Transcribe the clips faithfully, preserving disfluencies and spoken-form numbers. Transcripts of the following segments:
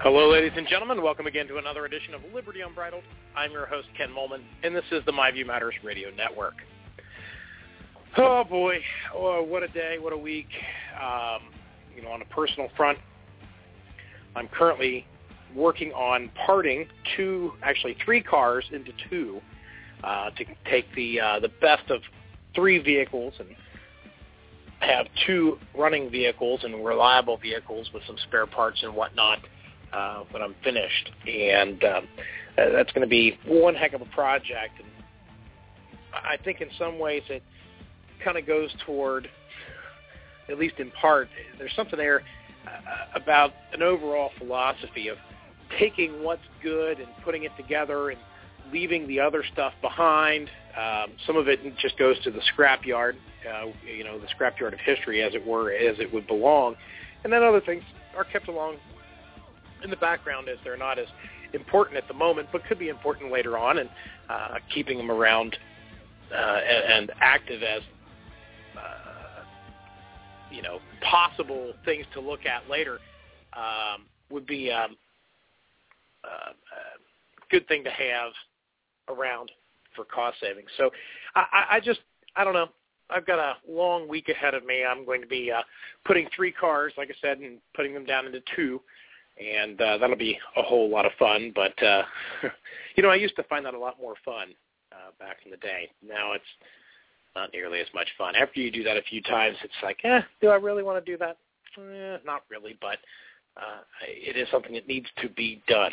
Hello, ladies and gentlemen. Welcome again to another edition of Liberty Unbridled. I'm your host, Ken Molman, and this is the My View Matters Radio Network. Oh, boy. Oh, what a day. What a week. Um, you know, on a personal front, I'm currently working on parting two, actually three cars into two uh, to take the uh, the best of three vehicles and have two running vehicles and reliable vehicles with some spare parts and whatnot uh, when I'm finished. And um, that's going to be one heck of a project. And I think in some ways it kind of goes toward, at least in part, there's something there uh, about an overall philosophy of taking what's good and putting it together and leaving the other stuff behind. Um, some of it just goes to the scrapyard, uh, you know, the scrapyard of history, as it were, as it would belong. And then other things are kept along in the background as they're not as important at the moment, but could be important later on, and uh, keeping them around uh, and, and active as, uh, you know, possible things to look at later um, would be um, uh, a good thing to have around for cost savings. So I, I just, I don't know. I've got a long week ahead of me. I'm going to be uh, putting three cars, like I said, and putting them down into two, and uh, that'll be a whole lot of fun. But, uh, you know, I used to find that a lot more fun uh, back in the day. Now it's not nearly as much fun. After you do that a few times, it's like, eh, do I really want to do that? Eh, not really, but uh, it is something that needs to be done.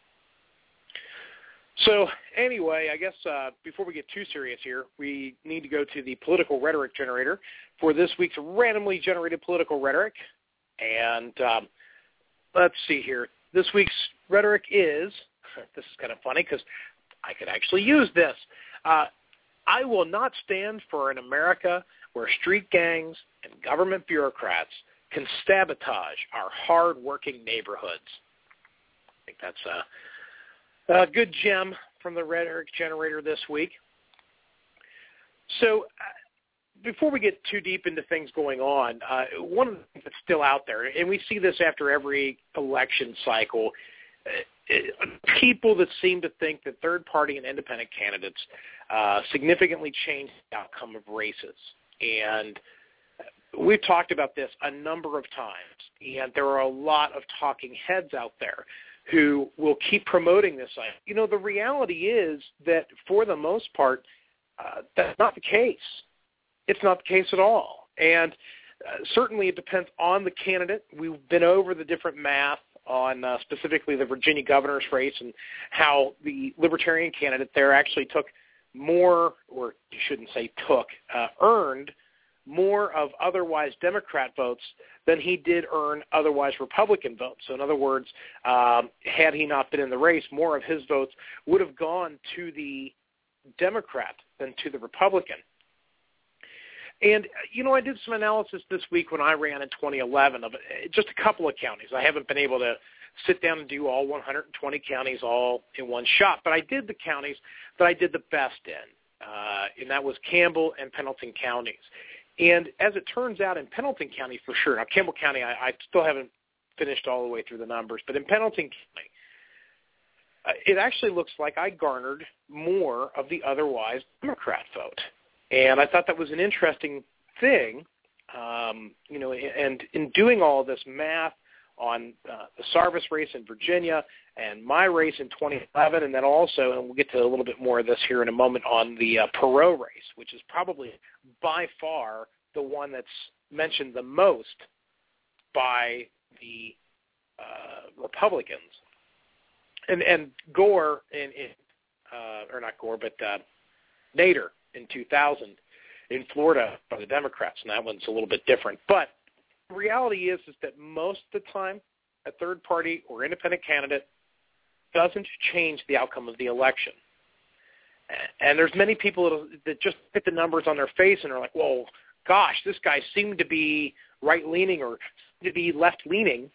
So anyway, I guess uh, before we get too serious here, we need to go to the political rhetoric generator for this week's randomly generated political rhetoric. And um, let's see here. This week's rhetoric is, this is kind of funny because I could actually use this. Uh, I will not stand for an America where street gangs and government bureaucrats can sabotage our hard-working neighborhoods. I think that's a... A good gem from the rhetoric generator this week. So uh, before we get too deep into things going on, uh, one of the things that's still out there, and we see this after every election cycle, uh, people that seem to think that third-party and independent candidates uh, significantly change the outcome of races. And we've talked about this a number of times, and there are a lot of talking heads out there who will keep promoting this. You know, the reality is that for the most part, uh, that's not the case. It's not the case at all. And uh, certainly it depends on the candidate. We've been over the different math on uh, specifically the Virginia governor's race and how the Libertarian candidate there actually took more, or you shouldn't say took, uh, earned more of otherwise Democrat votes than he did earn otherwise Republican votes. So in other words, um, had he not been in the race, more of his votes would have gone to the Democrat than to the Republican. And, you know, I did some analysis this week when I ran in twenty eleven of just a couple of counties. I haven't been able to sit down and do all one hundred twenty counties all in one shot, but I did the counties that I did the best in, uh, and that was Campbell and Pendleton counties. And as it turns out, in Pendleton County for sure, now Campbell County, I, I still haven't finished all the way through the numbers, but in Pendleton County, uh, it actually looks like I garnered more of the otherwise Democrat vote. And I thought that was an interesting thing, um, you know, and in doing all this math on uh, the Sarvis race in Virginia and my race in twenty eleven, and then also, and we'll get to a little bit more of this here in a moment, on the uh, Perot race, which is probably by far the one that's mentioned the most by the uh, Republicans. And and Gore, in, in uh, or not Gore, but uh, Nader in two thousand in Florida by the Democrats, and that one's a little bit different. But the reality is, is that most of the time, a third-party or independent candidate doesn't change the outcome of the election. And there's many people that just hit the numbers on their face and are like, well, gosh, this guy seemed to be right-leaning or to be left-leaning,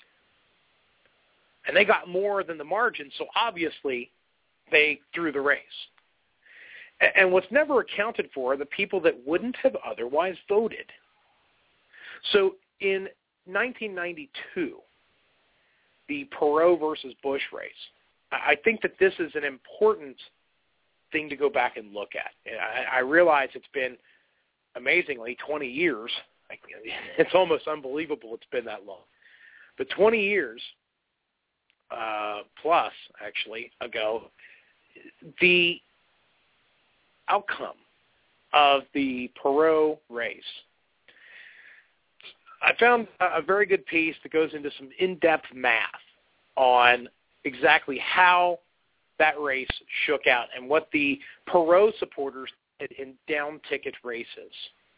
and they got more than the margin, so obviously they threw the race. And what's never accounted for are the people that wouldn't have otherwise voted. So in nineteen ninety-two, the Perot versus Bush race. I think that this is an important thing to go back and look at. I, I realize it's been, amazingly, twenty years. It's almost unbelievable it's been that long. But twenty years uh, plus, actually, ago, the outcome of the Perot race, I found a very good piece that goes into some in-depth math on exactly how that race shook out and what the Perot supporters did in down-ticket races.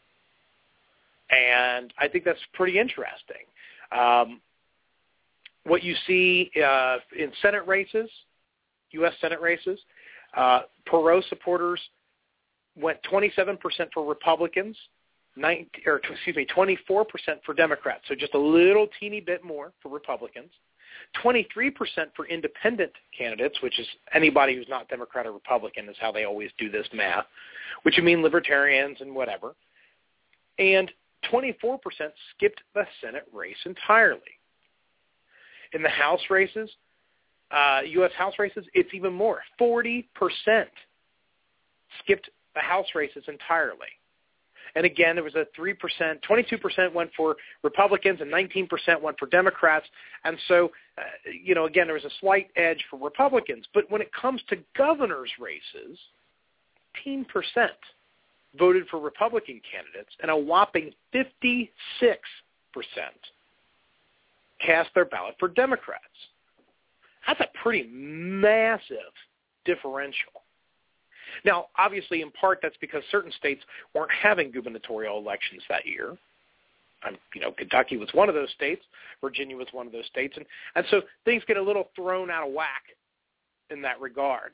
And I think that's pretty interesting. Um, what you see uh, in Senate races, U S Senate races, uh, Perot supporters went twenty-seven percent for Republicans, nineteen, or excuse me, twenty-four percent for Democrats, so just a little teeny bit more for Republicans, twenty-three percent for independent candidates, which is anybody who's not Democrat or Republican is how they always do this math, which would mean libertarians and whatever, and twenty-four percent skipped the Senate race entirely. In the House races, uh, U S House races, it's even more. forty percent skipped the House races entirely. And again, there was a three percent, twenty-two percent went for Republicans and nineteen percent went for Democrats. And so, uh, you know, again, there was a slight edge for Republicans. But when it comes to governor's races, fifteen percent voted for Republican candidates, and a whopping fifty-six percent cast their ballot for Democrats. That's a pretty massive differential. Now, obviously, in part, that's because certain states weren't having gubernatorial elections that year. Um, you know, Kentucky was one of those states. Virginia was one of those states. And, and so things get a little thrown out of whack in that regard.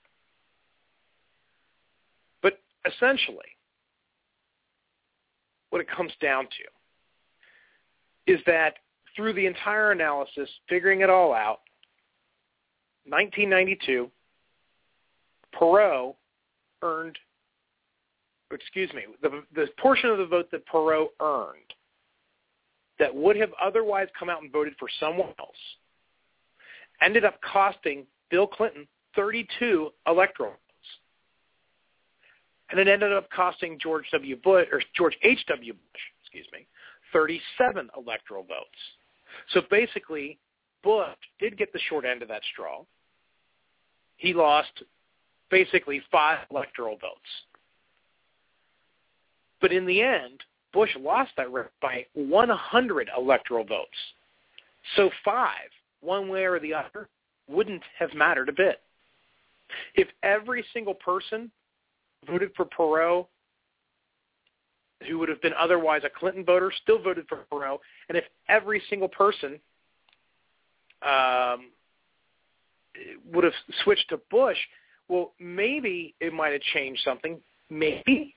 But essentially, what it comes down to is that through the entire analysis, figuring it all out, nineteen ninety-two, Perot earned, excuse me, the, the portion of the vote that Perot earned that would have otherwise come out and voted for someone else ended up costing Bill Clinton thirty-two electoral votes. And it ended up costing George W. Bush, or George H W. Bush, excuse me, thirty-seven electoral votes. So basically, Bush did get the short end of that straw. He lost basically five electoral votes. But in the end, Bush lost that race by one hundred electoral votes. So five, one way or the other, wouldn't have mattered a bit. If every single person voted for Perot who would have been otherwise a Clinton voter still voted for Perot, and if every single person um, would have switched to Bush, well, maybe it might have changed something. Maybe.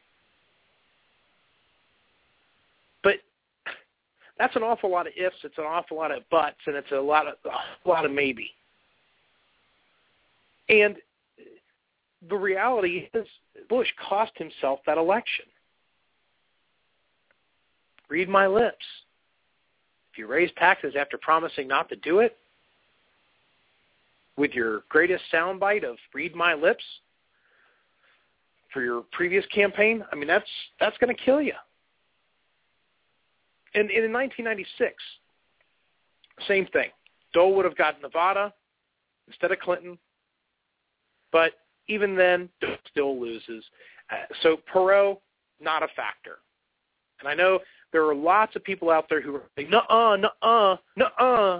But that's an awful lot of ifs. It's an awful lot of buts, and it's a lot of a lot of maybe. And the reality is Bush cost himself that election. Read my lips. If you raise taxes after promising not to do it, with your greatest soundbite of read my lips for your previous campaign, I mean, that's that's going to kill you. And, and in nineteen ninety-six, same thing. Dole would have got Nevada instead of Clinton, but even then, Dole still loses. Uh, so Perot, not a factor. And I know there are lots of people out there who are saying, nuh-uh, nuh-uh, nuh-uh.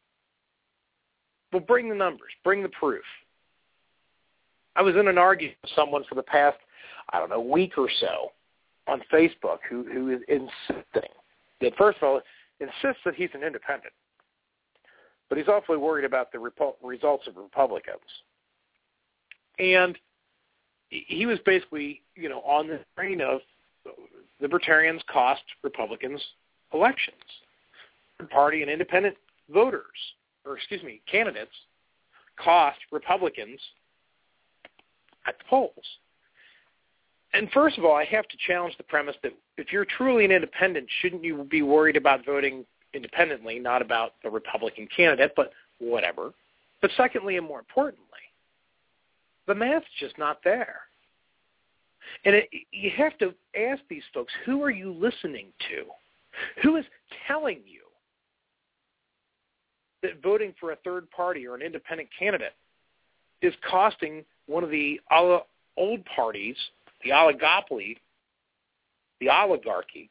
Well, bring the numbers. Bring the proof. I was in an argument with someone for the past, I don't know, week or so on Facebook who, who is insisting that, first of all, insists that he's an independent, but he's awfully worried about the repu- results of Republicans. And he was basically, you know, on the train of libertarians cost Republicans elections. Party and independent voters, or excuse me, candidates, cost Republicans at the polls. And first of all, I have to challenge the premise that if you're truly an independent, shouldn't you be worried about voting independently, not about the Republican candidate, but whatever. But secondly, and more importantly, the math's just not there. And it, you have to ask these folks, who are you listening to? Who is telling you that voting for a third party or an independent candidate is costing one of the old parties, the oligopoly, the oligarchy,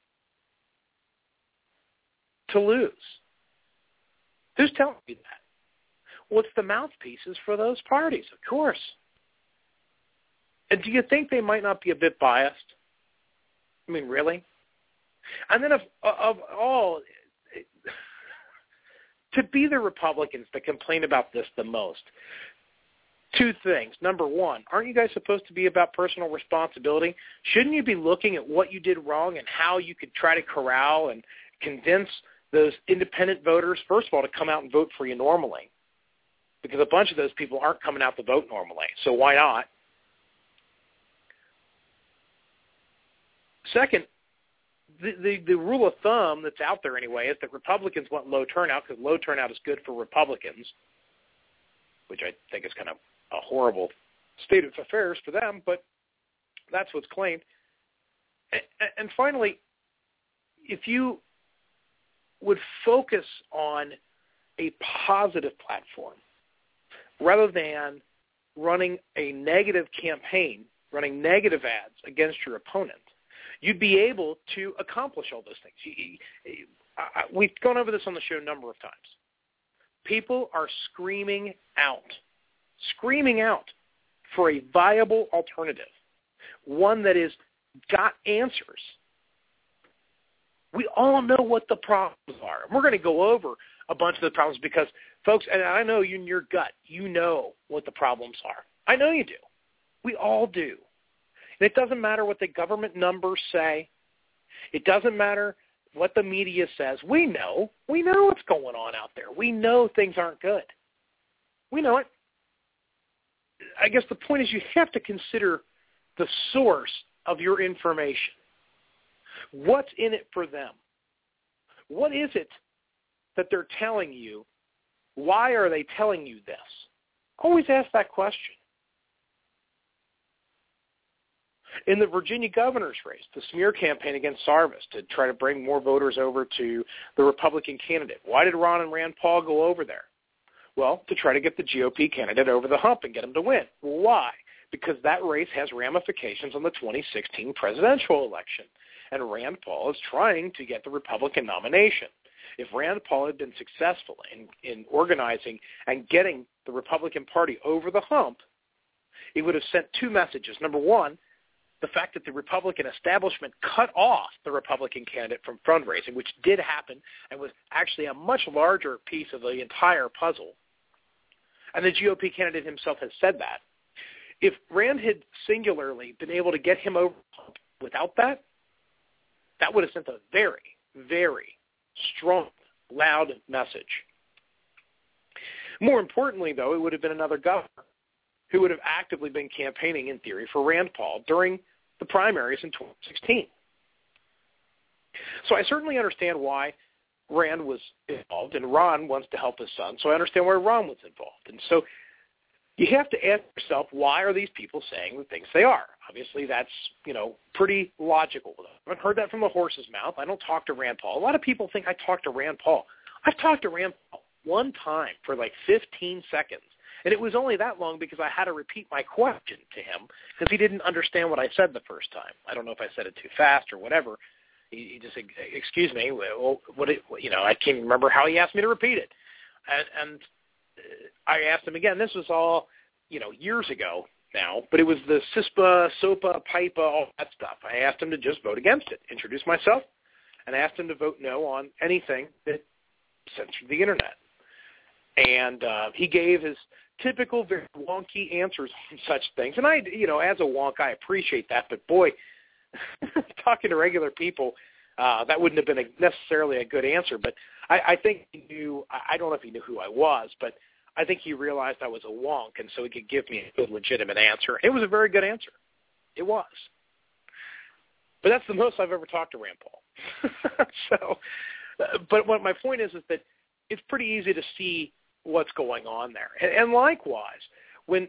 to lose? Who's telling you that? Well, it's the mouthpieces for those parties, of course. And do you think they might not be a bit biased? I mean, really? And then of, of all, to be the Republicans that complain about this the most, two things. Number one, aren't you guys supposed to be about personal responsibility? Shouldn't you be looking at what you did wrong and how you could try to corral and convince those independent voters, first of all, to come out and vote for you normally? Because a bunch of those people aren't coming out to vote normally, so why not? Second, the, the, the rule of thumb that's out there anyway is that Republicans want low turnout because low turnout is good for Republicans, which I think is kind of a horrible state of affairs for them, but that's what's claimed. And, and finally, if you would focus on a positive platform rather than running a negative campaign, running negative ads against your opponent, you'd be able to accomplish all those things. You, you, I, we've gone over this on the show a number of times. People are screaming out, screaming out for a viable alternative, one that is got answers. We all know what the problems are. And we're going to go over a bunch of the problems because, folks, and I know you in your gut, you know what the problems are. I know you do. We all do. And it doesn't matter what the government numbers say. It doesn't matter what the media says. We know. We know what's going on out there. We know things aren't good. We know it. I guess the point is you have to consider the source of your information. What's in it for them? What is it that they're telling you? Why are they telling you this? Always ask that question. In the Virginia governor's race, the smear campaign against Sarvis to try to bring more voters over to the Republican candidate, why did Ron and Rand Paul go over there? Well, to try to get the G O P candidate over the hump and get him to win. Why? Because that race has ramifications on the twenty sixteen presidential election, and Rand Paul is trying to get the Republican nomination. If Rand Paul had been successful in, in organizing and getting the Republican Party over the hump, it would have sent two messages. Number one, the fact that the Republican establishment cut off the Republican candidate from fundraising, which did happen and was actually a much larger piece of the entire puzzle. And the G O P candidate himself has said that. If Rand had singularly been able to get him over without that, that would have sent a very, very strong, loud message. More importantly, though, it would have been another governor who would have actively been campaigning, in theory, for Rand Paul during the primaries in twenty sixteen. So I certainly understand why Rand was involved, and Ron wants to help his son, so I understand why Ron was involved. And so you have to ask yourself, why are these people saying the things they are? Obviously, that's, you know, pretty logical. I haven't heard that from the horse's mouth. I don't talk to Rand Paul. A lot of people think I talk to Rand Paul. I've talked to Rand Paul one time for like fifteen seconds. And it was only that long because I had to repeat my question to him because he didn't understand what I said the first time. I don't know if I said it too fast or whatever. He, he just, excuse me, well, what it, you know, I can't remember how he asked me to repeat it. And, and I asked him again. This was all, you know, years ago now, but it was the CISPA, SOPA, PIPA, all that stuff. I asked him to just vote against it, introduce myself, and I asked him to vote no on anything that censored the Internet. And uh, he gave his typical, very wonky answers on such things. And I, you know, as a wonk, I appreciate that. But, boy, talking to regular people, uh, that wouldn't have been a, necessarily a good answer. But I, I think he knew – I don't know if he knew who I was, but I think he realized I was a wonk, and so he could give me a good, legitimate answer. It was a very good answer. It was. But that's the most I've ever talked to Rand Paul. So Uh, but what my point is is that it's pretty easy to see what's going on there. And, and likewise, when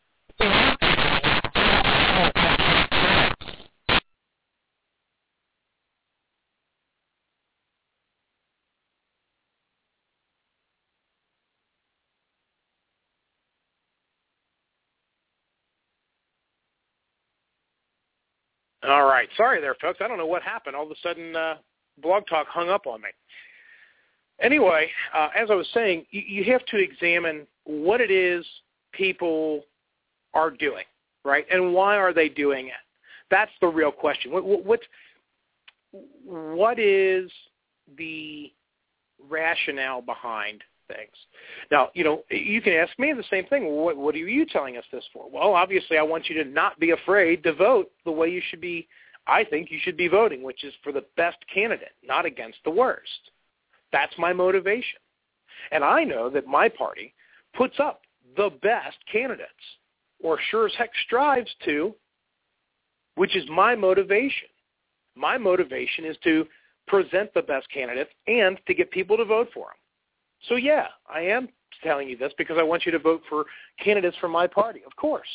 all right, sorry there, folks. I don't know what happened. All of a sudden, uh, Blog Talk hung up on me. Anyway, uh, as I was saying, you, you have to examine what it is people are doing, right? And why are they doing it? That's the real question. What, what, what is the rationale behind things? Now, you know, you can ask me the same thing. What, what are you telling us this for? Well, obviously, I want you to not be afraid to vote the way you should be, I think you should be voting, which is for the best candidate, not against the worst. That's my motivation. And I know that my party puts up the best candidates, or sure as heck strives to, which is my motivation. My motivation is to present the best candidates and to get people to vote for them. So, yeah, I am telling you this because I want you to vote for candidates from my party, of course.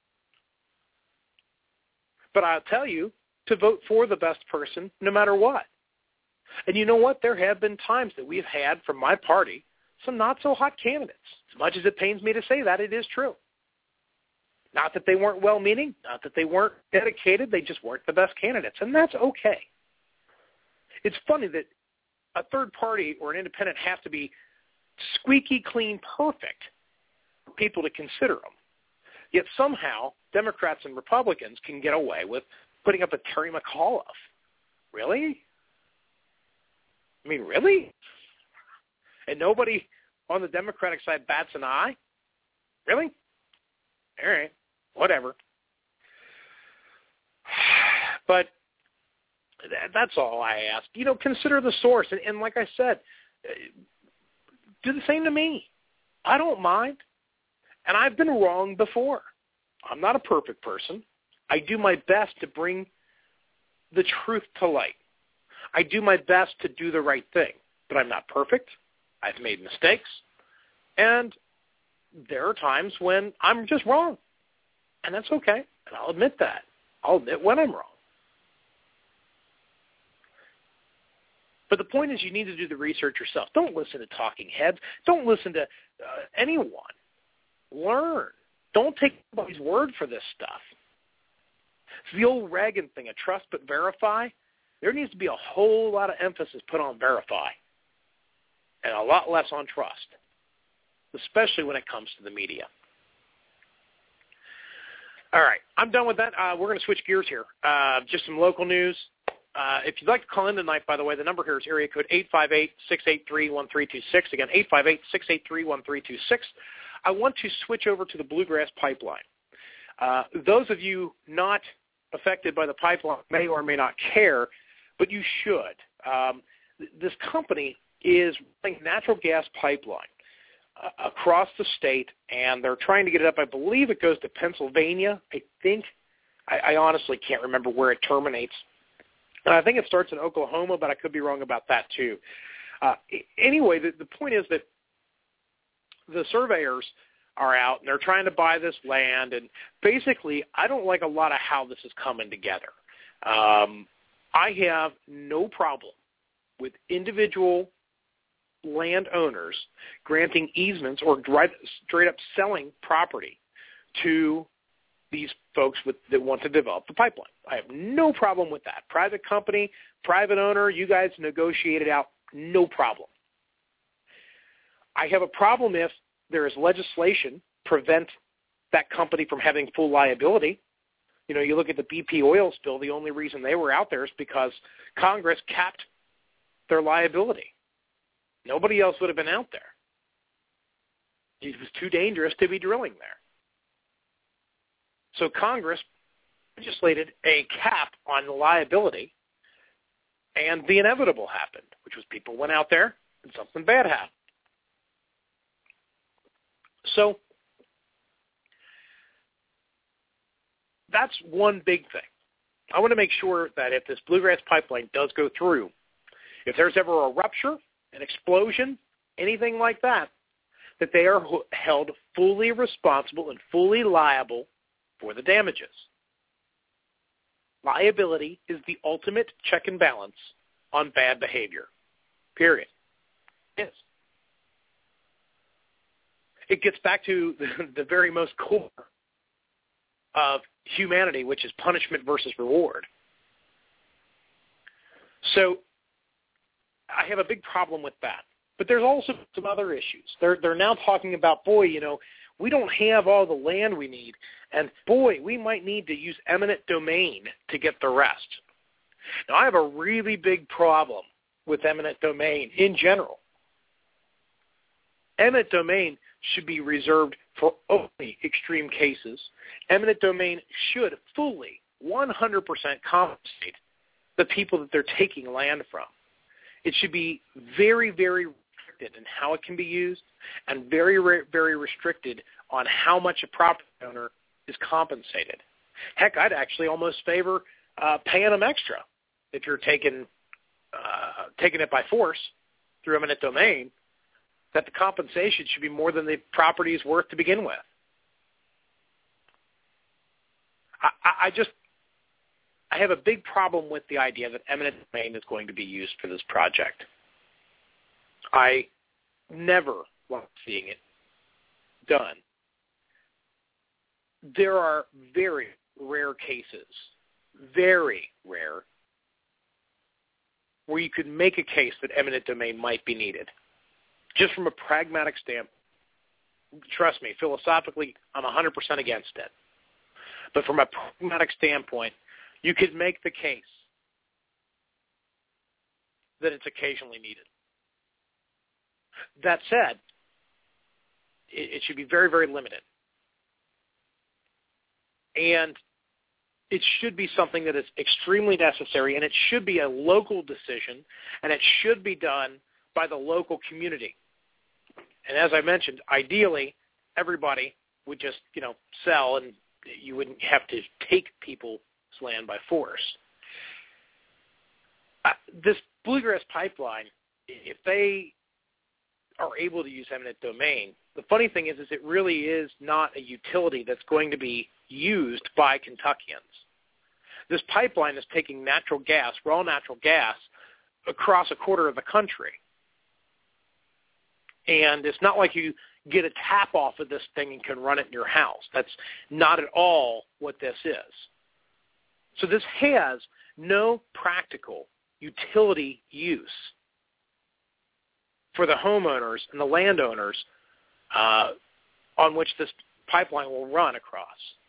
But I'll tell you to vote for the best person no matter what. And you know what? There have been times that we've had from my party some not-so-hot candidates. As much as it pains me to say that, it is true. Not that they weren't well-meaning, not that they weren't dedicated, they just weren't the best candidates, and that's okay. It's funny that a third party or an independent have to be squeaky clean perfect for people to consider them. Yet somehow Democrats and Republicans can get away with putting up a Terry McAuliffe. Really? I mean, really? And nobody on the Democratic side bats an eye? Really? All right, whatever. But that's all I ask. You know, consider the source. And, and like I said, do the same to me. I don't mind. And I've been wrong before. I'm not a perfect person. I do my best to bring the truth to light. I do my best to do the right thing, but I'm not perfect. I've made mistakes, and there are times when I'm just wrong, and that's okay, and I'll admit that. I'll admit when I'm wrong. But the point is you need to do the research yourself. Don't listen to talking heads. Don't listen to uh, anyone. Learn. Don't take anybody's word for this stuff. It's the old Reagan thing, a trust but verify. There needs to be a whole lot of emphasis put on verify and a lot less on trust, especially when it comes to the media. All right, I'm done with that. Uh, we're going to switch gears here. Uh, just some local news. Uh, if you'd like to call in tonight, by the way, the number here is area code eight five eight, six eight three, one three two six. Again, eight five eight, six eight three, one three two six. I want to switch over to the Bluegrass Pipeline. Uh, those of you not affected by the pipeline may or may not care, but you should. Um, th- this company is running natural gas pipeline uh, across the state, and they're trying to get it up. I believe it goes to Pennsylvania. I think. I, I honestly can't remember where it terminates. And I think it starts in Oklahoma, but I could be wrong about that too. Uh, anyway, the, the point is that the surveyors are out, and they're trying to buy this land. And basically, I don't like a lot of how this is coming together. Um, I have no problem with individual landowners granting easements or straight up selling property to these folks with, that want to develop the pipeline. I have no problem with that. Private company, private owner, you guys negotiate it out, no problem. I have a problem if there is legislation prevent that company from having full liability. You know, you look at the B P oil spill, the only reason they were out there is because Congress capped their liability. Nobody else would have been out there. It was too dangerous to be drilling there. So Congress legislated a cap on the liability, and the inevitable happened, which was people went out there and something bad happened. So that's one big thing. I want to make sure that if this Bluegrass Pipeline does go through, If there's ever a rupture, an explosion, anything like that, that they are held fully responsible and fully liable for the damages. Liability is the ultimate check and balance on bad behavior, period. It is. It gets back to the, the very most core of humanity, which is punishment versus reward. So I have a big problem with that. But there's also some other issues. They're, they're now talking about, boy, you know, we don't have all the land we need, and boy, we might need to use eminent domain to get the rest. Now, I have a really big problem with eminent domain in general. Eminent domain should be reserved for only extreme cases. Eminent domain should fully, one hundred percent compensate the people that they're taking land from. It should be very, very restricted in how it can be used, and very, very restricted on how much a property owner is compensated. Heck, I'd actually almost favor uh, paying them extra if you're taking uh, taking it by force through eminent domain, that the compensation should be more than the property is worth to begin with. I, I just, I have a big problem with the idea that eminent domain is going to be used for this project. I never like seeing it done. There are very rare cases, very rare, where you could make a case that eminent domain might be needed. Just from a pragmatic standpoint. Trust me, philosophically, I'm one hundred percent against it. But from a pragmatic standpoint, you could make the case that it's occasionally needed. That said, it, it should be very, very limited. And it should be something that is extremely necessary, and it should be a local decision, and it should be done by the local community. And as I mentioned, ideally, everybody would just, you know, sell, and you wouldn't have to take people's land by force. Uh, this Bluegrass Pipeline, if they are able to use eminent domain, the funny thing is, is it really is not a utility that's going to be used by Kentuckians. This pipeline is taking natural gas, raw natural gas, across a quarter of the country. And it's not like you get a tap off of this thing and can run it in your house. That's not at all what this is. So this has no practical utility use for the homeowners and the landowners uh, on which this pipeline will run across.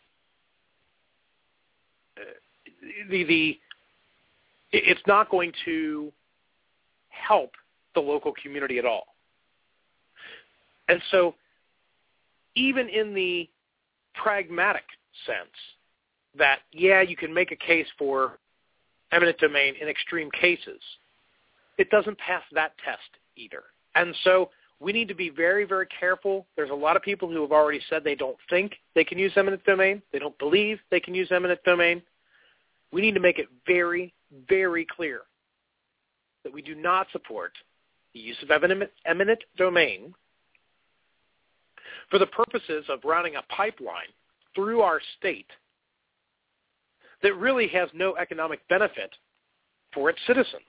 Uh, the, the, it's not going to help the local community at all. And so even in the pragmatic sense that, yeah, you can make a case for eminent domain in extreme cases, it doesn't pass that test either. And so we need to be very, very careful. There's a lot of people who have already said they don't think they can use eminent domain. They don't believe they can use eminent domain. We need to make it very, very clear that we do not support the use of eminent, eminent domain for the purposes of running a pipeline through our state that really has no economic benefit for its citizens.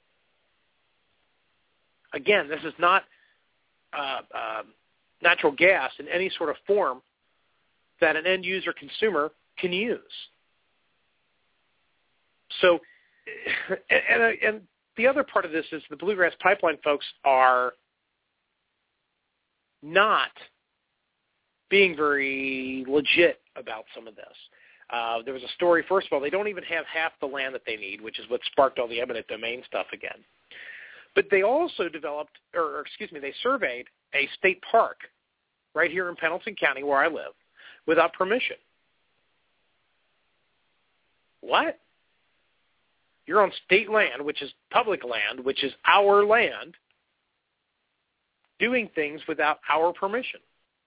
Again, this is not uh, uh, natural gas in any sort of form that an end-user consumer can use. So, and, and, and the other part of this is the Bluegrass Pipeline folks are not being very legit about some of this. Uh, there was a story, first of all, they don't even have half the land that they need, which is what sparked all the eminent domain stuff again. But they also developed, or excuse me, they surveyed a state park right here in Pendleton County where I live without permission. What? You're on state land, which is public land, which is our land, doing things without our permission.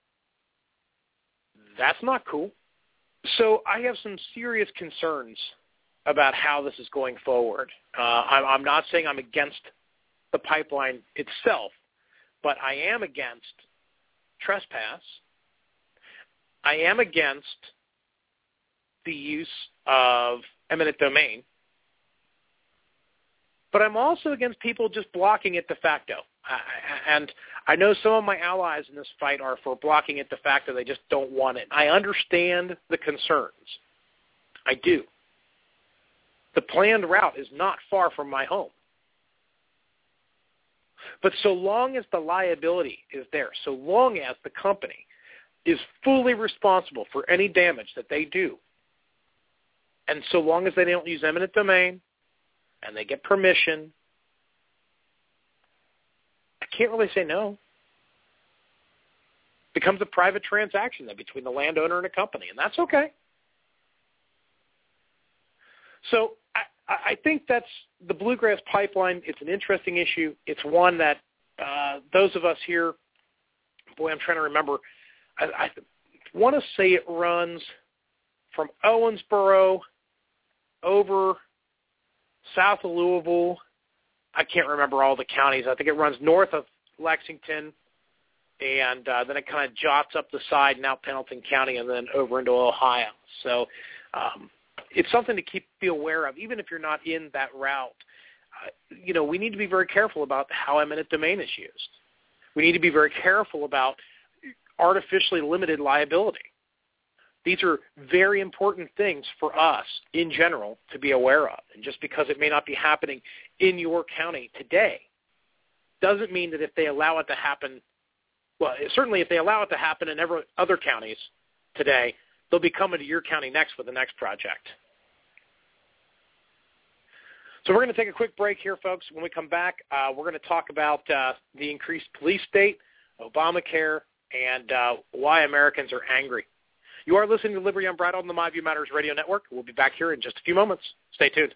That's not cool. So I have some serious concerns about how this is going forward. Uh, I'm, I'm not saying I'm against the pipeline itself, but I am against trespass. I am against the use of eminent domain, but I'm also against people just blocking it de facto. I, and I know some of my allies in this fight are for blocking it de facto. They just don't want it. I understand the concerns. I do. The planned route is not far from my home. But so long as the liability is there, so long as the company is fully responsible for any damage that they do, and so long as they don't use eminent domain and they get permission, I can't really say no. It becomes a private transaction then between the landowner and a company, and that's okay. So I, I think that's the Bluegrass Pipeline. It's an interesting issue. It's one that uh, those of us here, boy, I'm trying to remember. I, I want to say it runs from Owensboro over south of Louisville. I can't remember all the counties. I think it runs north of Lexington, and uh, then it kind of jots up the side and out Pendleton County and then over into Ohio. So um, it's something to keep be aware of, even if you're not in that route. Uh, you know, we need to be very careful about how eminent domain is used. We need to be very careful about artificially limited liability. These are very important things for us in general to be aware of. And just because it may not be happening in your county today doesn't mean that if they allow it to happen, well, certainly if they allow it to happen in every other counties today, they'll be coming to your county next with the next project. So we're going to take a quick break here, folks. When we come back, uh, we're going to talk about uh, the increased police state, Obamacare, and uh, why Americans are angry. You are listening to Liberty Unbridled on the My View Matters Radio Network. We'll be back here in just a few moments. Stay tuned.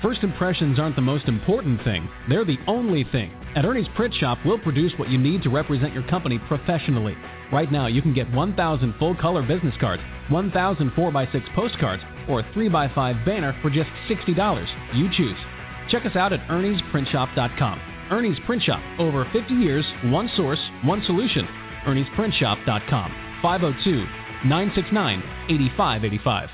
First impressions aren't the most important thing. They're the only thing. At Ernie's Print Shop, we'll produce what you need to represent your company professionally. Right now, you can get one thousand full-color business cards, one thousand four by six postcards, or a three by five banner for just sixty dollars. You choose. Check us out at ernies print shop dot com. Ernie's Print Shop. Over fifty years, one source, one solution. ernies print shop dot com. five oh two, nine six nine, eight five eight five.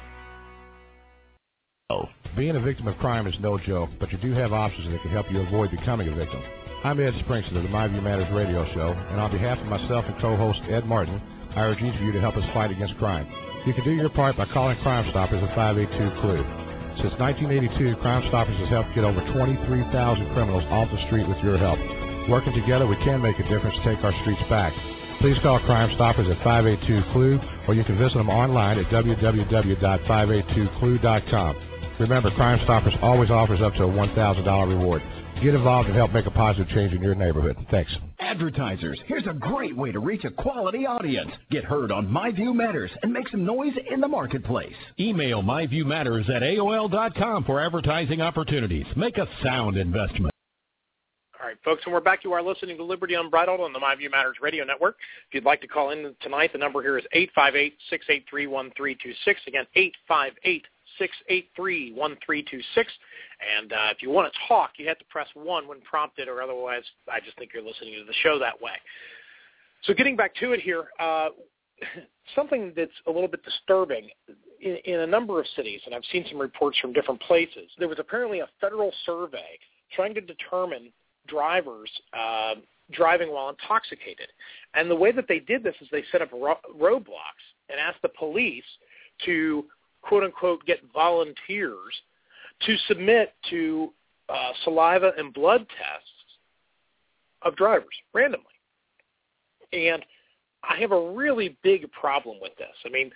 Being a victim of crime is no joke, but you do have options that can help you avoid becoming a victim. I'm Ed Springston of the My View Matters radio show, and on behalf of myself and co-host Ed Martin, I urge each of you to help us fight against crime. You can do your part by calling Crime Stoppers at five eight two, C L U E. Since nineteen eighty-two, Crime Stoppers has helped get over twenty-three thousand criminals off the street with your help. Working together, we can make a difference to take our streets back. Please call Crime Stoppers at five eight two, C L U E, or you can visit them online at w w w dot five eight two C L U E dot com. Remember, Crime Stoppers always offers up to a one thousand dollars reward. Get involved and help make a positive change in your neighborhood. Thanks. Advertisers, here's a great way to reach a quality audience. Get heard on My View Matters and make some noise in the marketplace. Email myviewmatters at A O L dot com for advertising opportunities. Make a sound investment. All right, folks, and we're back. You are listening to Liberty Unbridled on the My View Matters radio network. If you'd like to call in tonight, the number here is eight five eight, six eight three, one three two six. Again, eight five eight, six eight three, one three two six. And uh, if you want to talk, you have to press one when prompted, or otherwise I just think you're listening to the show that way. So getting back to it here, uh, something that's a little bit disturbing in, in a number of cities, and I've seen some reports from different places, there was apparently a federal survey trying to determine drivers uh, driving while intoxicated. And the way that they did this is they set up ro- roadblocks and asked the police to, quote-unquote, get volunteers to submit to uh, saliva and blood tests of drivers randomly. And I have a really big problem with this. I mean,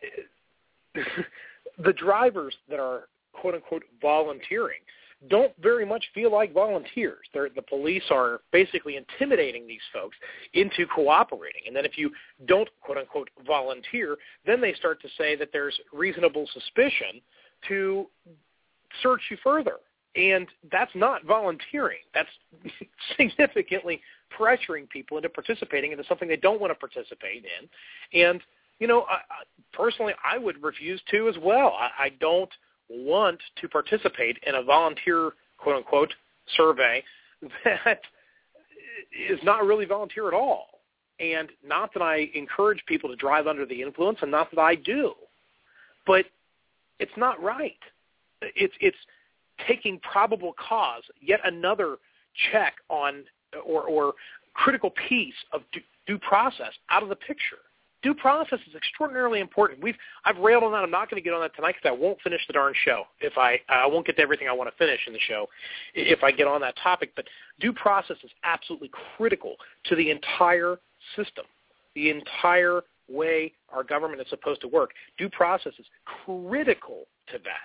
the drivers that are, quote-unquote, volunteering don't very much feel like volunteers. They're, the police are basically intimidating these folks into cooperating. And then if you don't, quote-unquote, volunteer, then they start to say that there's reasonable suspicion to search you further. And that's not volunteering. That's significantly pressuring people into participating into something they don't want to participate in. And, you know, I, I, personally, I would refuse to as well. I, I don't want to participate in a volunteer, quote-unquote, survey that is not really volunteer at all. And not that I encourage people to drive under the influence, and not that I do. But it's not right. It's it's taking probable cause, yet another check on or, or critical piece of due, due process out of the picture. Due process is extraordinarily important. We've I've railed on that. I'm not going to get on that tonight because I won't finish the darn show. If I I won't get to everything I want to finish in the show if I get on that topic. But due process is absolutely critical to the entire system, the entire way our government is supposed to work. Due process is critical to that.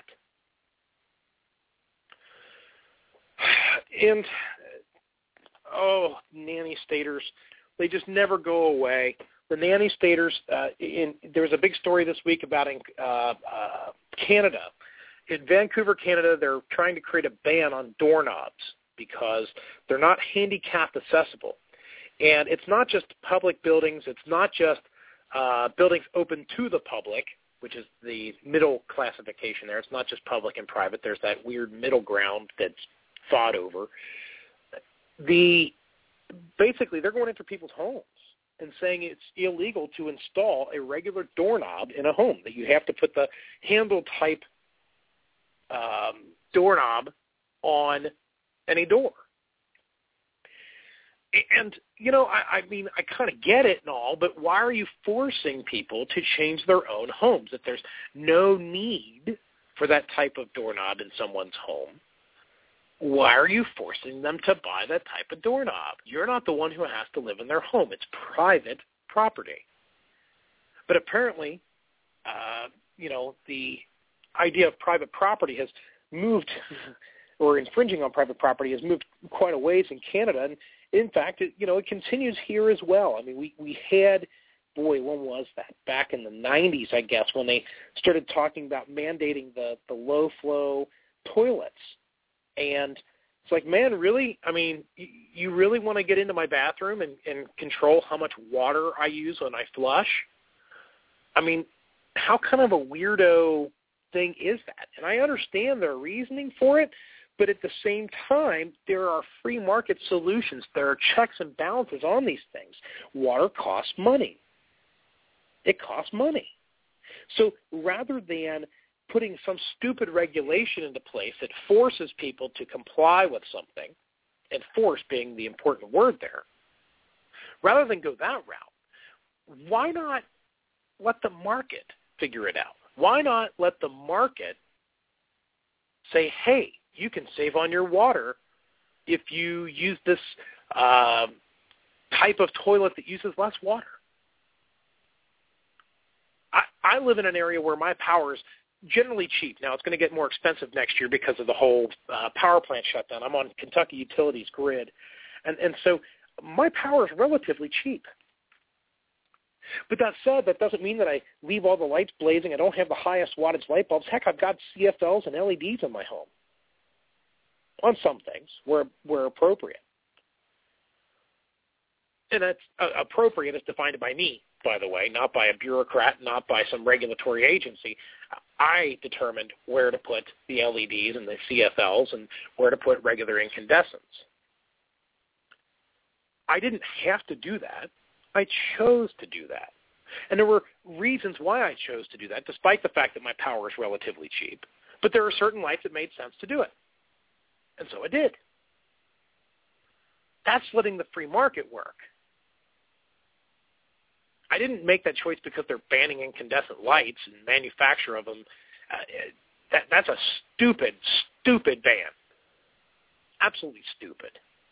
And, oh, nanny staters, they just never go away. The nanny staters, uh, in, there was a big story this week about in uh, uh, Canada. In Vancouver, Canada, they're trying to create a ban on doorknobs because they're not handicapped accessible. And it's not just public buildings. It's not just uh, buildings open to the public, which is the middle classification there. It's not just public and private. There's that weird middle ground that's fought over. The basically, they're going into people's homes and saying it's illegal to install a regular doorknob in a home, that you have to put the handle-type um, doorknob on any door. And, you know, I, I mean, I kind of get it and all, but why are you forcing people to change their own homes? If there's no need for that type of doorknob in someone's home, why are you forcing them to buy that type of doorknob? You're not the one who has to live in their home. It's private property. But apparently, uh, you know, the idea of private property has moved, or infringing on private property has moved quite a ways in Canada. And in fact, it, you know, it continues here as well. I mean, we, we had, boy, when was that? Back in the nineties, I guess, when they started talking about mandating the, the low-flow toilets And it's like, man, really? I mean, you really want to get into my bathroom and, and control how much water I use when I flush? I mean, how kind of a weirdo thing is that? And I understand their reasoning for it, but at the same time, there are free market solutions. There are checks and balances on these things. Water costs money. It costs money. So rather than putting some stupid regulation into place that forces people to comply with something, and force being the important word there, rather than go that route, why not let the market figure it out? Why not let the market say, hey, you can save on your water if you use this uh, type of toilet that uses less water? I, I live in an area where my power is generally cheap. Now, it's going to get more expensive next year because of the whole uh, power plant shutdown. I'm on Kentucky Utilities grid. And, and so my power is relatively cheap. But that said, that doesn't mean that I leave all the lights blazing. I don't have the highest wattage light bulbs. Heck, I've got C F Ls and L E Ds in my home on some things where, where appropriate. And that's uh, appropriate is defined by me, by the way, not by a bureaucrat, not by some regulatory agency. I determined where to put the L E Ds and the C F Ls and where to put regular incandescents. I didn't have to do that. I chose to do that. And there were reasons why I chose to do that, despite the fact that my power is relatively cheap. But there are certain lights that made sense to do it. And so I did. That's letting the free market work. I didn't make that choice because they're banning incandescent lights and manufacture of them. Uh, that, that's a stupid, stupid ban. Absolutely stupid.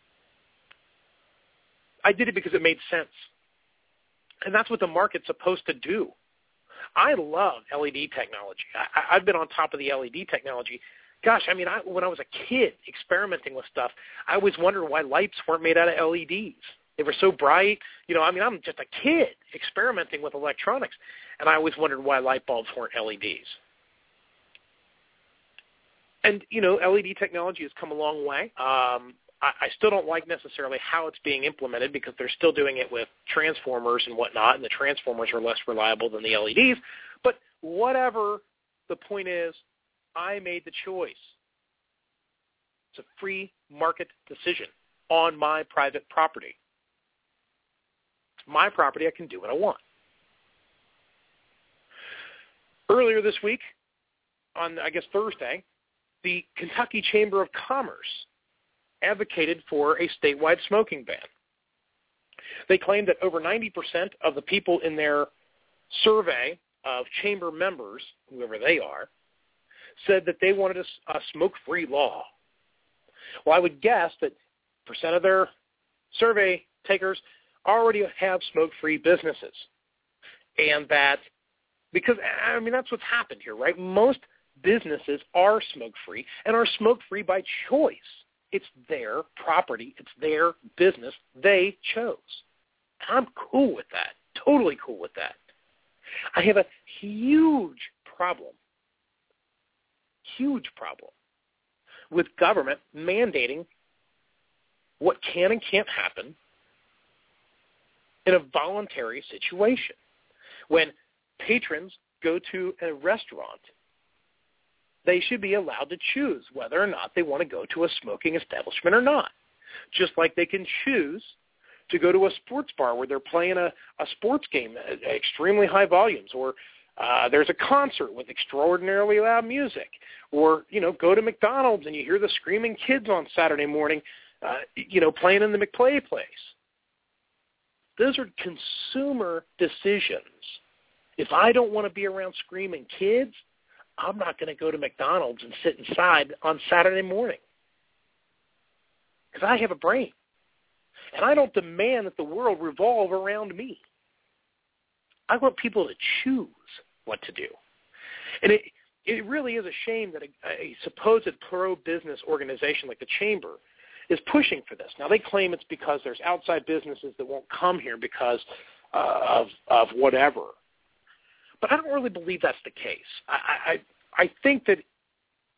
I did it because it made sense. And that's what the market's supposed to do. I love L E D technology. I, I've been on top of the L E D technology. Gosh, I mean, I, when I was a kid experimenting with stuff, I always wondered why lights weren't made out of L E Ds. They were so bright. You know, I mean, I'm just a kid experimenting with electronics, and I always wondered why light bulbs weren't L E Ds. And, you know, L E D technology has come a long way. Um, I, I still don't like necessarily how it's being implemented because they're still doing it with transformers and whatnot, and the transformers are less reliable than the L E Ds. But whatever the point is, I made the choice. It's a free market decision on my private property. It's my property. I can do what I want. Earlier this week, on, I guess, Thursday, the Kentucky Chamber of Commerce advocated for a statewide smoking ban. They claimed that over ninety percent of the people in their survey of chamber members, whoever they are, said that they wanted a, a smoke-free law. Well, I would guess that percent of their survey takers already have smoke-free businesses. And that, because, I mean, that's what's happened here, right? Most businesses are smoke-free and are smoke-free by choice. It's their property. It's their business. They chose. I'm cool with that, totally cool with that. I have a huge problem, huge problem with government mandating what can and can't happen in a voluntary situation. When patrons go to a restaurant, they should be allowed to choose whether or not they want to go to a smoking establishment or not. Just like they can choose to go to a sports bar where they're playing a, a sports game at extremely high volumes, or uh, there's a concert with extraordinarily loud music, or, you know, go to McDonald's and you hear the screaming kids on Saturday morning, uh, you know, playing in the McPlay place. Those are consumer decisions. If I don't want to be around screaming kids, I'm not going to go to McDonald's and sit inside on Saturday morning because I have a brain. And I don't demand that the world revolve around me. I want people to choose what to do. And it, it really is a shame that a, a supposed pro-business organization like the Chamber is pushing for this. Now, they claim it's because there's outside businesses that won't come here because uh, of, of whatever. But I don't really believe that's the case. I, I, I think that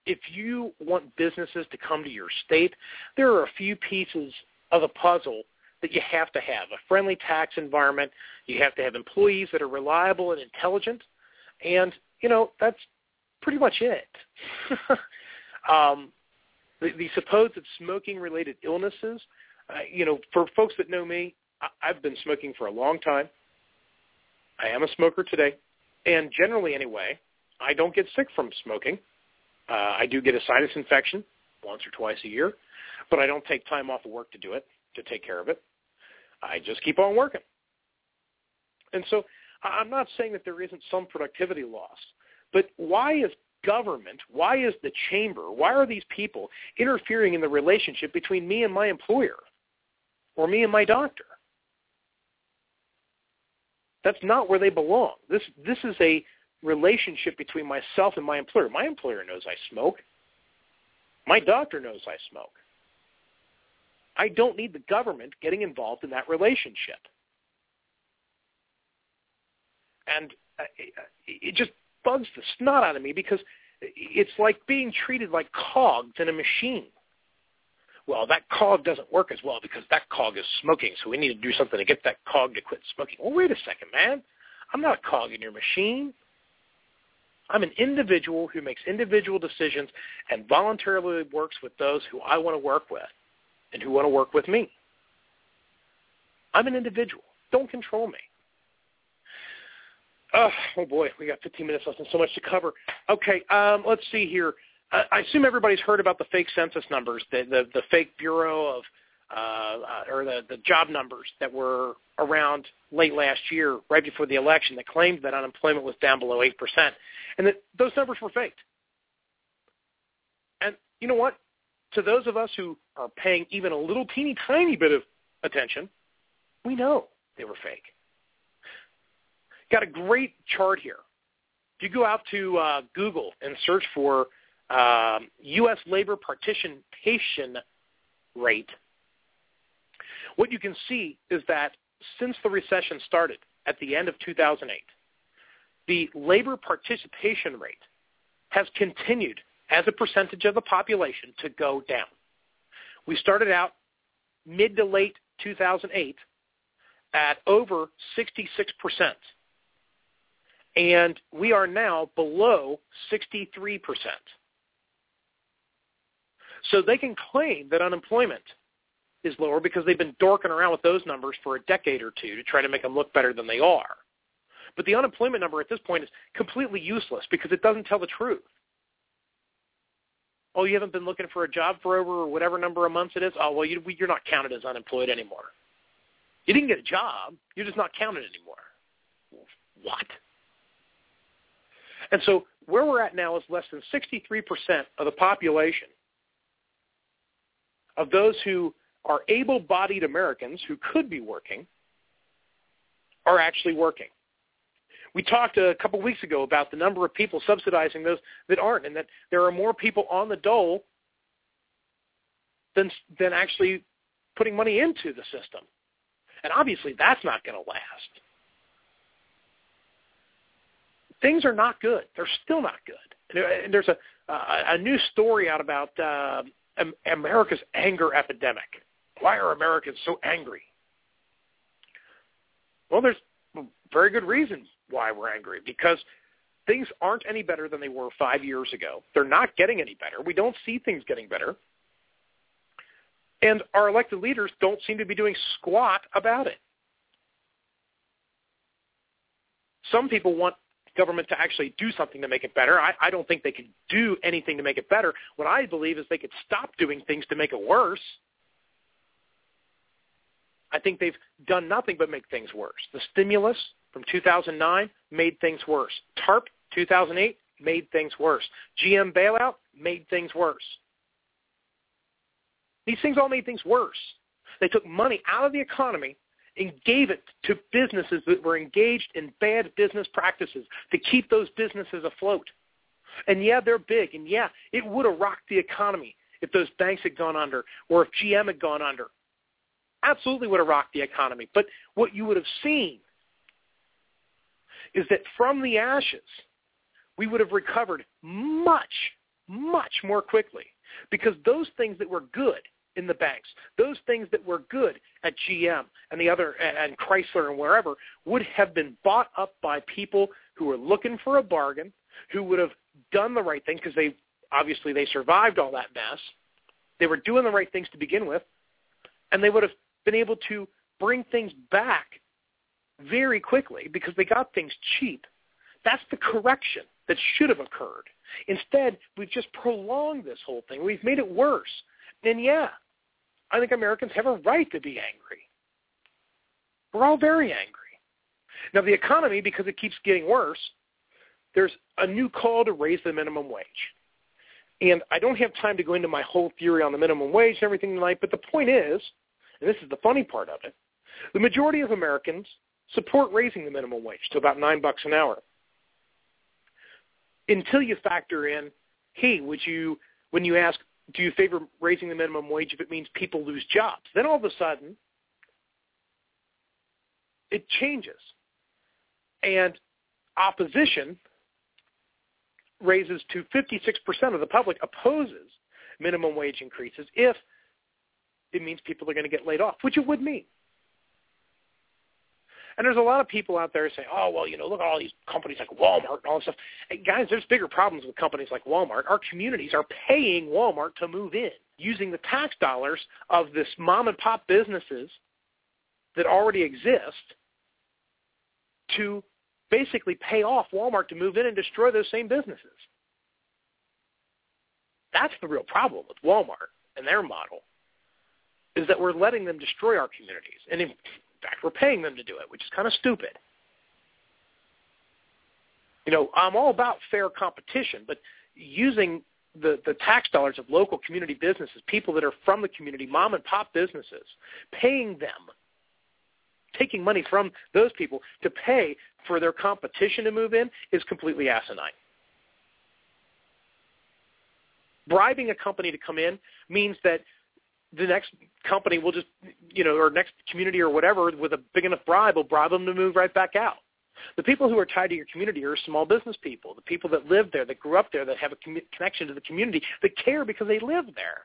if you want businesses to come to your state, there are a few pieces of the puzzle that you have to have. A friendly tax environment, you have to have employees that are reliable and intelligent, and, you know, that's pretty much it. um, the, the supposed smoking-related illnesses, uh, you know, for folks that know me, I, I've been smoking for a long time. I am a smoker today, and generally anyway, I don't get sick from smoking. Uh, I do get a sinus infection once or twice a year, but I don't take time off of work to do it, to take care of it. I just keep on working. And so I'm not saying that there isn't some productivity loss, but why is government, why is the chamber, why are these people interfering in the relationship between me and my employer or me and my doctor? That's not where they belong. This this is a relationship between myself and my employer. My employer knows I smoke. My doctor knows I smoke. I don't need the government getting involved in that relationship. And it just bugs the snot out of me because it's like being treated like cogs in a machine. Well, that cog doesn't work as well because that cog is smoking, so we need to do something to get that cog to quit smoking. Well, wait a second, man. I'm not a cog in your machine. I'm an individual who makes individual decisions and voluntarily works with those who I want to work with and who want to work with me. I'm an individual. Don't control me. Oh, oh boy, we got fifteen minutes left and so much to cover. Okay, um, let's see here. I, I assume everybody's heard about the fake census numbers, the the, the fake Bureau of, uh, uh, or the, the job numbers that were around late last year, right before the election, that claimed that unemployment was down below eight percent, and that those numbers were faked. And you know what? To those of us who are paying even a little teeny tiny bit of attention, we know they were fake. Got a great chart here. If you go out to uh, Google and search for um, U S labor participation rate, what you can see is that since the recession started at the end of two thousand eight, the labor participation rate has continued as a percentage of the population to go down. We started out mid to late two thousand eight at over sixty-six percent. And we are now below sixty-three percent. So they can claim that unemployment is lower because they've been dorking around with those numbers for a decade or two to try to make them look better than they are. But the unemployment number at this point is completely useless because it doesn't tell the truth. Oh, you haven't been looking for a job for over whatever number of months it is? Oh, well, you, you're not counted as unemployed anymore. You didn't get a job. You're just not counted anymore. What? And so where we're at now is less than sixty-three percent of the population of those who are able-bodied Americans who could be working are actually working. We talked a couple weeks ago about the number of people subsidizing those that aren't, and that there are more people on the dole than, than actually putting money into the system. And obviously that's not going to last. Things are not good. They're still not good. And there's a, a new story out about uh, America's anger epidemic. Why are Americans so angry? Well, there's very good reasons why we're angry, because things aren't any better than they were five years ago. They're not getting any better. We don't see things getting better. And our elected leaders don't seem to be doing squat about it. Some people want government to actually do something to make it better. I, I don't think they could do anything to make it better. What I believe is they could stop doing things to make it worse. I think they've done nothing but make things worse. The stimulus from two thousand nine made things worse. TARP, two thousand eight, made things worse. G M bailout made things worse. These things all made things worse. They took money out of the economy and gave it to businesses that were engaged in bad business practices to keep those businesses afloat. And yeah, they're big. And yeah, it would have rocked the economy if those banks had gone under or if G M had gone under. Absolutely would have rocked the economy. But what you would have seen is that from the ashes, we would have recovered much much more quickly because those things that were good in the banks, those things that were good at G M and the other and Chrysler and wherever would have been bought up by people who were looking for a bargain, who would have done the right thing because they obviously they survived all that mess. They were doing the right things to begin with, and they would have been able to bring things back very quickly because they got things cheap. That's the correction that should have occurred. Instead, we've just prolonged this whole thing. We've made it worse. And yeah, I think Americans have a right to be angry. We're all very angry. Now, the economy, because it keeps getting worse, there's a new call to raise the minimum wage. And I don't have time to go into my whole theory on the minimum wage and everything tonight, but the point is, and this is the funny part of it, the majority of Americans support raising the minimum wage to about nine bucks an hour. Until you factor in, hey, would you, when you ask, do you favor raising the minimum wage if it means people lose jobs? Then all of a sudden, it changes. And opposition raises to fifty-six percent of the public opposes minimum wage increases if it means people are going to get laid off, which it would mean. And there's a lot of people out there saying, oh, well, you know, look at all these companies like Walmart and all this stuff. Hey, guys, there's bigger problems with companies like Walmart. Our communities are paying Walmart to move in using the tax dollars of this mom-and-pop businesses that already exist to basically pay off Walmart to move in and destroy those same businesses. That's the real problem with Walmart and their model, is that we're letting them destroy our communities. And in fact, we're paying them to do it, which is kind of stupid. You know, I'm all about fair competition, but using the, the tax dollars of local community businesses, people that are from the community, mom and pop businesses, paying them, taking money from those people to pay for their competition to move in is completely asinine. Bribing a company to come in means that the next company will just, you know, or next community or whatever with a big enough bribe will bribe them to move right back out. The people who are tied to your community are small business people, the people that live there, that grew up there, that have a com- connection to the community, that care because they live there.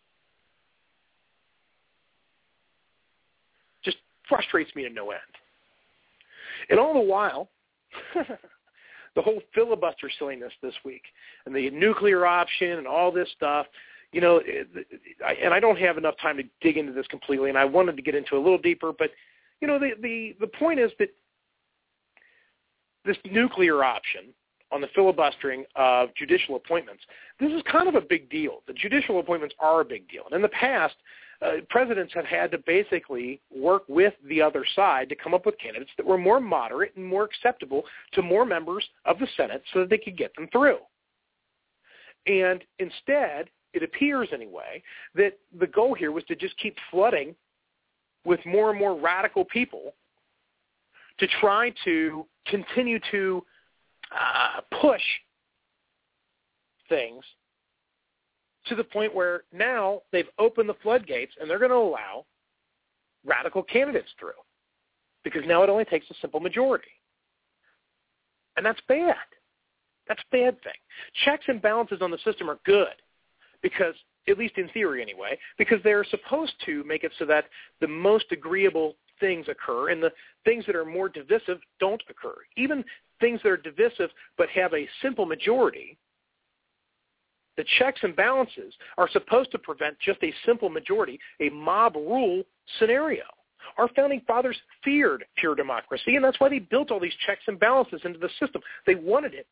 Just frustrates me to no end. And all the while, the whole filibuster silliness this week and the nuclear option and all this stuff, you know, and I don't have enough time to dig into this completely, and I wanted to get into it a little deeper, but, you know, the, the, the point is that this nuclear option on the filibustering of judicial appointments, this is kind of a big deal. The judicial appointments are a big deal. And in the past, uh, presidents have had to basically work with the other side to come up with candidates that were more moderate and more acceptable to more members of the Senate so that they could get them through. And instead, it appears anyway, that the goal here was to just keep flooding with more and more radical people to try to continue to uh, push things to the point where now they've opened the floodgates and they're going to allow radical candidates through because now it only takes a simple majority. And that's bad. That's a bad thing. Checks and balances on the system are good because, at least in theory anyway, because they're supposed to make it so that the most agreeable things occur and the things that are more divisive don't occur. Even things that are divisive but have a simple majority, the checks and balances are supposed to prevent just a simple majority, a mob rule scenario. Our founding fathers feared pure democracy, and that's why they built all these checks and balances into the system. They wanted it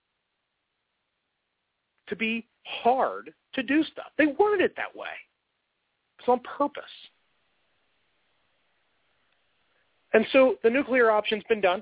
to be hard to do stuff. They wanted it that way. It's on purpose. And so the nuclear option's been done.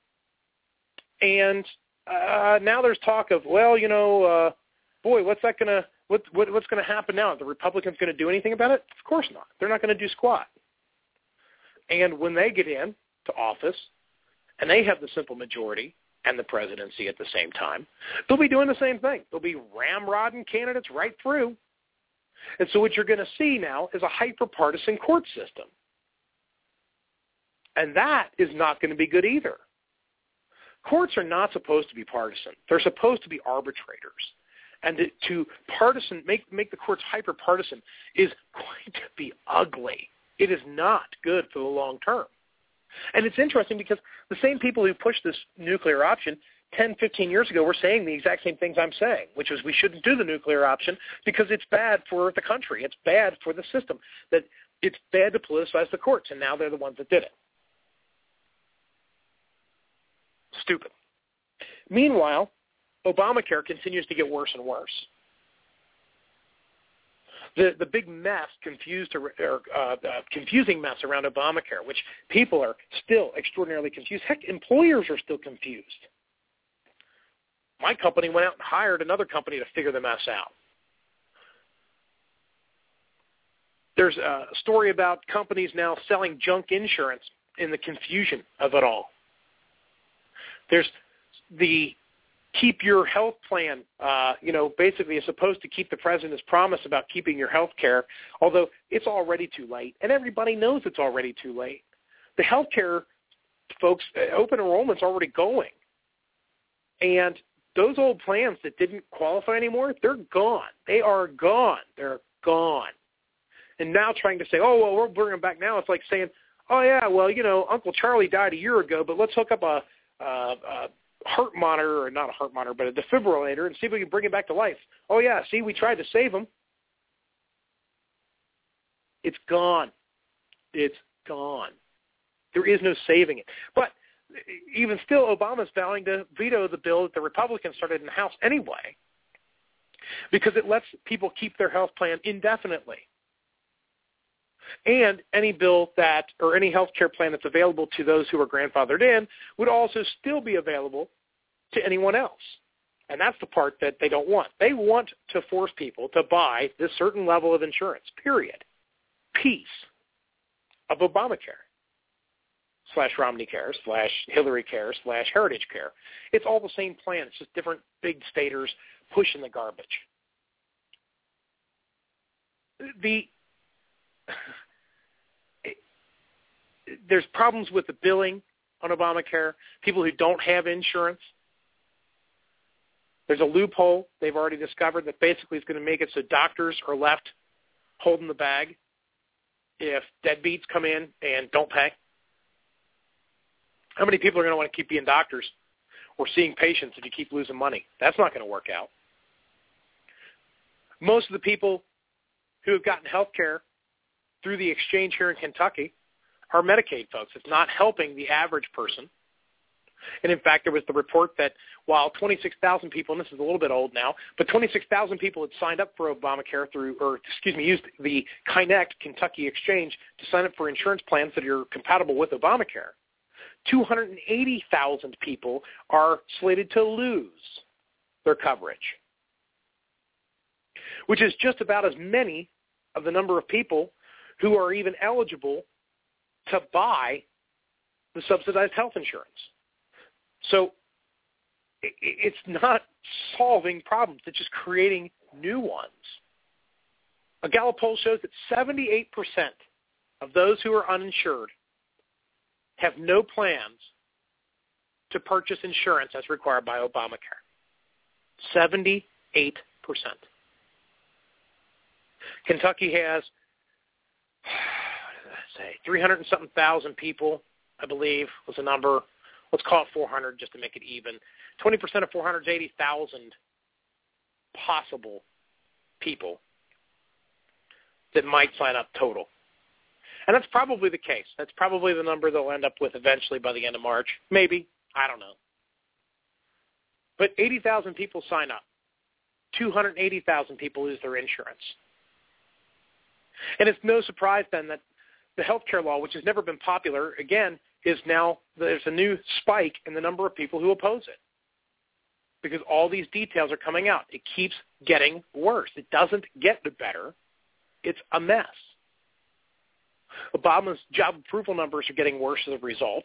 And uh, now there's talk of, well, you know, uh, boy, what's that going to what, what, what's going to happen now? Are the Republicans going to do anything about it? Of course not. They're not going to do squat. And when they get in to office and they have the simple majority and the presidency at the same time, they'll be doing the same thing. They'll be ramrodding candidates right through. And so what you're going to see now is a hyper-partisan court system. And that is not going to be good either. Courts are not supposed to be partisan. They're supposed to be arbitrators. and to, to partisan make make the courts hyper partisan is going to be ugly. It is not good for the long term. And it's interesting because the same people who pushed this nuclear option ten, fifteen years ago were saying the exact same things I'm saying, which is we shouldn't do the nuclear option because it's bad for the country. It's bad for the system. That it's bad to politicize the courts, and now they're the ones that did it. Stupid. Meanwhile, Obamacare continues to get worse and worse. The the big mess, confused or, uh, uh, confusing mess around Obamacare, which people are still extraordinarily confused. Heck, employers are still confused. My company went out and hired another company to figure the mess out. There's a story about companies now selling junk insurance in the confusion of it all. There's the keep your health plan, uh, you know, basically is supposed to keep the president's promise about keeping your health care, although it's already too late, and everybody knows it's already too late. The health care folks, open enrollment's already going, and those old plans that didn't qualify anymore, they're gone. They are gone. They're gone. And now trying to say, oh, well, we'll bring them back now, it's like saying, oh, yeah, well, you know, Uncle Charlie died a year ago, but let's hook up a, a, a heart monitor, or not a heart monitor, but a defibrillator, and see if we can bring him back to life. Oh, yeah, see, we tried to save him. It's gone. It's gone. There is no saving it. But even still, Obama's vowing to veto the bill that the Republicans started in the House anyway, because it lets people keep their health plan indefinitely. And any bill that, or any health care plan that's available to those who are grandfathered in would also still be available to anyone else. And that's the part that they don't want. They want to force people to buy this certain level of insurance, period. Piece of Obamacare, slash Romney Care, slash Hillary Care, slash Heritage Care. It's all the same plan. It's just different big staters pushing the garbage. The There's problems with the billing on Obamacare, people who don't have insurance. There's a loophole they've already discovered that basically is going to make it so doctors are left holding the bag if deadbeats come in and don't pay. How many people are going to want to keep being doctors or seeing patients if you keep losing money? That's not going to work out. Most of the people who have gotten health care through the exchange here in Kentucky are Medicaid folks. It's not helping the average person. And in fact, there was the report that while twenty-six thousand people, and this is a little bit old now, but twenty-six thousand people had signed up for Obamacare through, or excuse me, used the Kinect Kentucky Exchange to sign up for insurance plans that are compatible with Obamacare. two hundred eighty thousand people are slated to lose their coverage, which is just about as many of the number of people who are even eligible to buy the subsidized health insurance. So it's not solving problems. It's just creating new ones. A Gallup poll shows that seventy-eight percent of those who are uninsured have no plans to purchase insurance as required by Obamacare. seventy-eight percent. Kentucky has, what did I say, three hundred and something thousand people, I believe, was the number. Let's call it four hundred just to make it even. twenty percent of four hundred is eighty thousand possible people that might sign up total. And that's probably the case. That's probably the number they'll end up with eventually by the end of March. Maybe. I don't know. But eighty thousand people sign up. two hundred eighty thousand people lose their insurance. And it's no surprise then that the health care law, which has never been popular, again, is now, there's a new spike in the number of people who oppose it. Because all these details are coming out. It keeps getting worse. It doesn't get better. It's a mess. Obama's job approval numbers are getting worse as a result.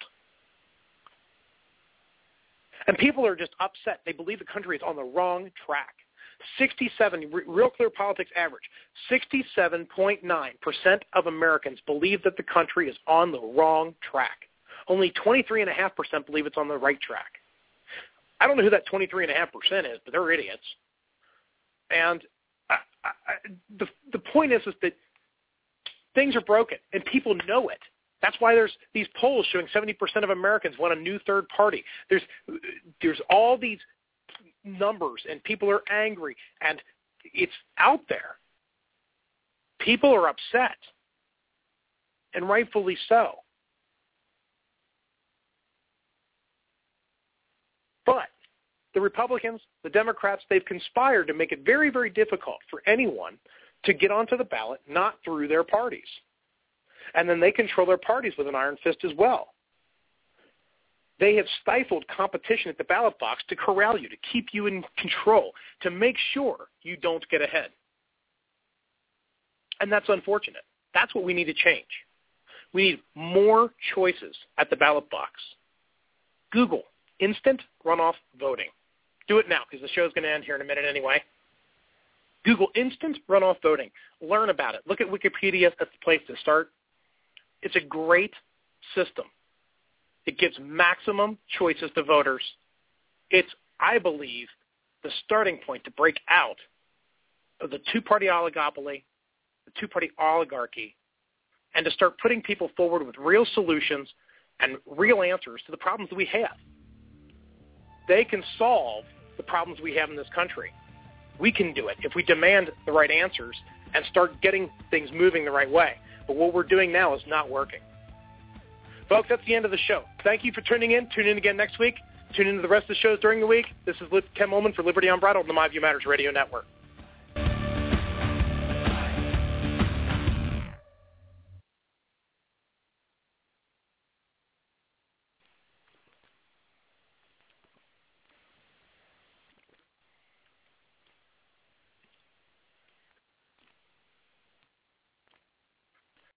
And people are just upset. They believe the country is on the wrong track. sixty-seven, Real Clear Politics average, sixty-seven point nine percent of Americans believe that the country is on the wrong track. Only twenty-three point five percent believe it's on the right track. I don't know who that twenty-three point five percent is, but they're idiots. And I, I, the the point is, is that things are broken, and people know it. That's why there's these polls showing seventy percent of Americans want a new third party. There's there's all these numbers, and people are angry, and it's out there. People are upset, and rightfully so. But the Republicans, the Democrats, they've conspired to make it very, very difficult for anyone to get onto the ballot, not through their parties. And then they control their parties with an iron fist as well. They have stifled competition at the ballot box to corral you, to keep you in control, to make sure you don't get ahead. And that's unfortunate. That's what we need to change. We need more choices at the ballot box. Google instant runoff voting. Do it now, because the show's going to end here in a minute anyway. Google instant runoff voting. Learn about it. Look at Wikipedia. That's the place to start. It's a great system. It gives maximum choices to voters. It's, I believe, the starting point to break out of the two-party oligopoly, the two-party oligarchy, and to start putting people forward with real solutions and real answers to the problems that we have. They can solve the problems we have in this country. We can do it if we demand the right answers and start getting things moving the right way. But what we're doing now is not working. Folks, that's the end of the show. Thank you for tuning in. Tune in again next week. Tune in to the rest of the shows during the week. This is Ken Ullman for Liberty Unbridled on the My View Matters Radio Network.